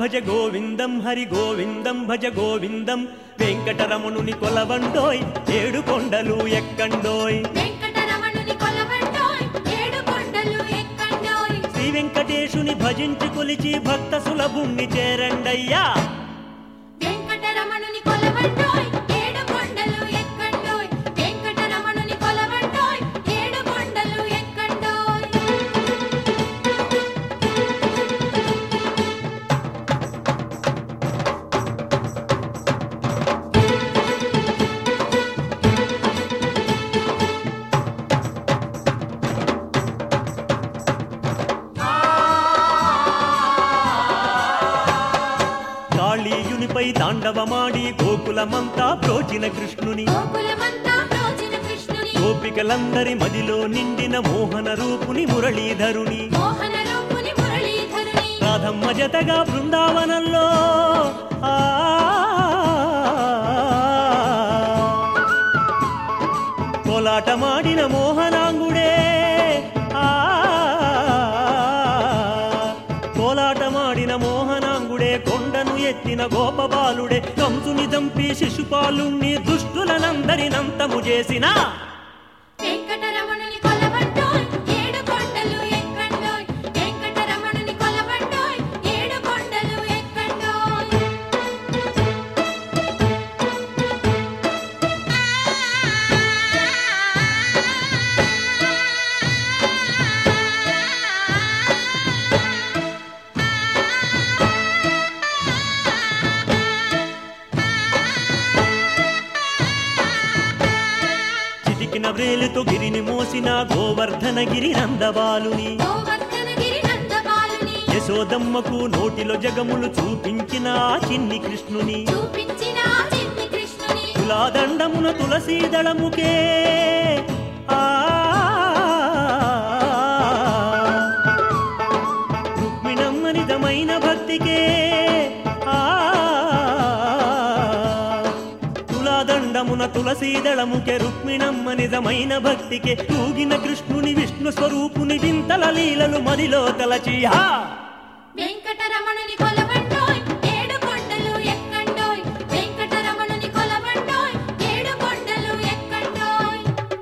భజ గోవిందం హరి గోవిందం భజ గోవిందం వెంకటరమణుని కొలవండోయ్ ఏడు కొండలు ఎక్కండోయ్ శ్రీ వెంకటేశుని భజించి కొలిచి భక్త సులభుణ్ణి చేరండయ్యా వెంకటరమణుని కొలవండోయ్ ఏడు కొండలు ఎక్కండోయ్ వెంకటరమణుని కొలవండోయ్ ఏడు కొండలు ఎక్కండోయ్ కాళీయునిపై తాండవమాడి గోకులమంతా ప్రోచిన కృష్ణుని గోపికలందరి మదిలో నిండిన మోహన రూపుని మురళీధరుని రాధమ్మ జతగా బృందావనంలో కోలాటమాడిన మోహనాంగుడే కోలాటమాడిన మోహనాంగుడే కొండను ఎత్తిన గోపబాలుడే కంసుని చంపి శిశుపాలుణ్ణి దుష్టులనందరినంతము చేసిన వెంకటరమణుని కొలవండోయ్ ఏడు కొండలు ఎక్కండోయ్ వెంకటరమణుని కొలవండోయ్ ఏడు కొండలు ఎక్కండోయ్ చిటికిన వ్రేలుతో గిరిని మోసిన గోవర్ధనగిరి నందబాలుని యశోదమ్మకు నోటిలో జగములు చూపించిన ఆ చిన్ని కృష్ణుని తులాదండమున తులసీదళముకే రుక్మిణమ్మనిదమైన భక్తికే తులాదండమున తులసీదళముకే రుక్మిణమ్మ నిజమైన భక్తికే తూగిన కృష్ణుని విష్ణు స్వరూపుని వింతల లీలలు మదిలో తలచి వెంకటరమణుని కొలవండోయ్ ఏడు కొండలు ఎక్కండోయ్ వెంకటరమణుని కొలవండోయ్ ఏడు కొండలు ఎక్కండోయ్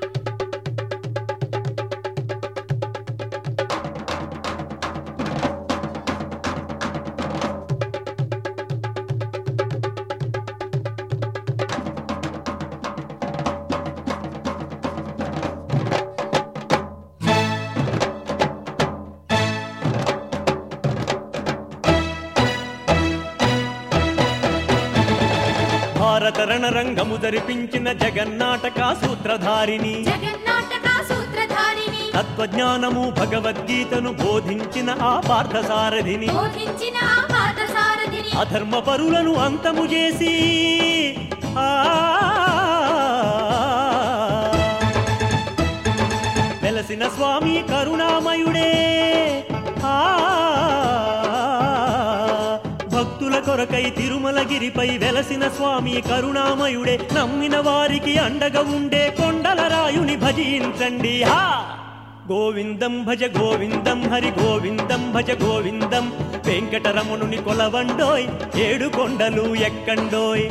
భారత రణరంగము జరిపించిన జగన్నాటక సూత్రధారిని తత్వజ్ఞానము భగవద్గీతను బోధించిన ఆ పార్థసారథిని అధర్మ పరులను అంతము చేసి వెలసిన స్వామి కరుణామయుడే భక్తుల కొరకై తిరుమలగిరిపై వెలసిన స్వామి కరుణామయుడే నమ్మిన వారికి అండగా ఉండే కొండల రాయుని భజించండి గోవిందం భజ గోవిందం హరి గోవిందం భజ గోవిందం వెంకటరమణుని కొలవండోయ్ ఏడు కొండలు ఎక్కండోయ్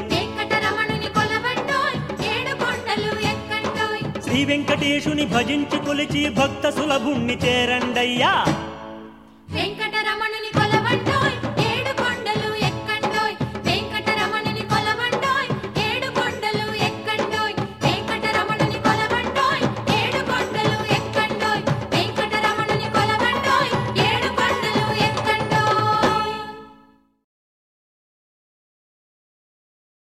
శ్రీ వెంకటేశుని భజించి కొలిచి భక్త సులభుణ్ణి చేరండయ్యా వెంకటరమణుని కొలవండోయ్